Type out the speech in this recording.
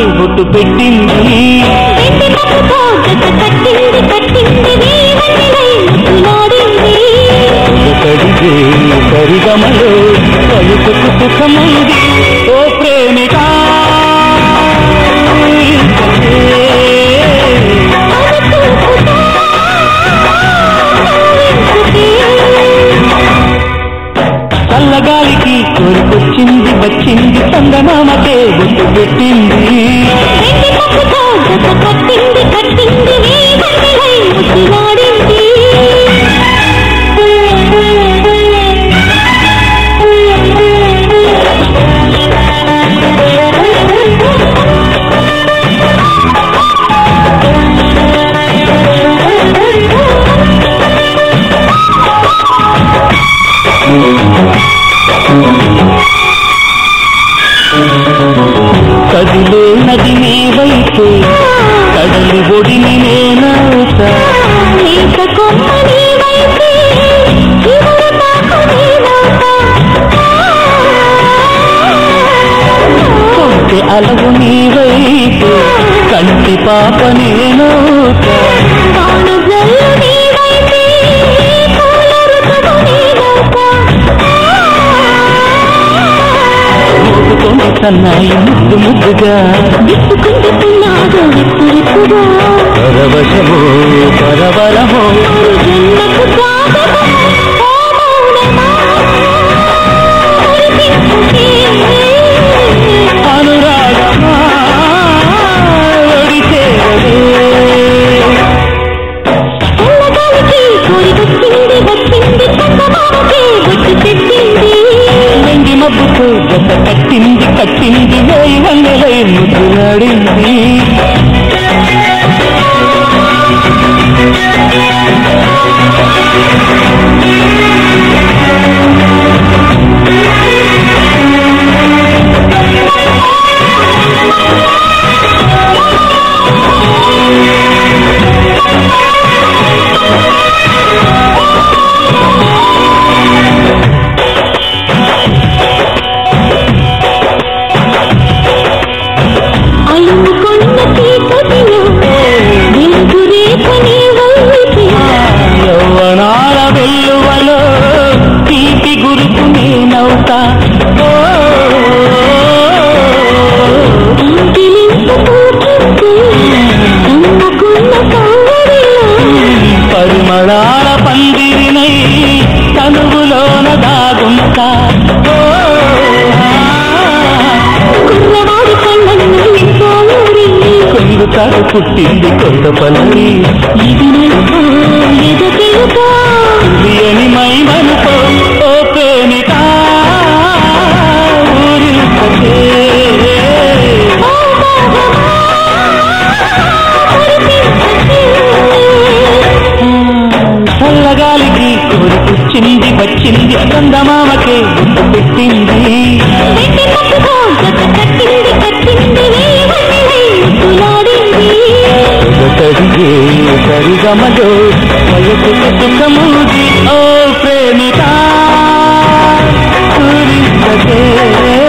బొట్టు పెట్టింది కడిగే సరిగమలో పలుకుకు సుఖముంది ఓ ప్రేమిక చల్లగాలికి కోరికొచ్చింది వచ్చింది చందమామకే బొట్టు పెట్టింది కదిలే నది నీ వైపు కడలి ఒడిని నేనవుతా కొంచె అలవు నీ వైపు కంటి పాప నేనవుతా సన్నాయి ముద్దు ముద్దుగా పరవశమో పరవరమో అనురాగమా ఒడిచేరవే వెండి మబ్బుతో జత కట్టింది కట్టింది వేయి వందలై ముద్దులాడింది యవ్వనాల వెల్లువలో తీపి గురుకు నేనవుతా పరిమళాల పందిరినై తనువులోన దాగుంటా కొంగుతాడు పుట్టింది కొత్త పల్లి అని మై మనుకో ఓ ప్రేమిక ఊరికే చల్లగాలికి కోరికొచ్చింది వచ్చింది చందమామకే బొట్టు పెట్టింది కడిగే సరిగమలో వయసుకు సుఖముది ఓ ప్రేమిక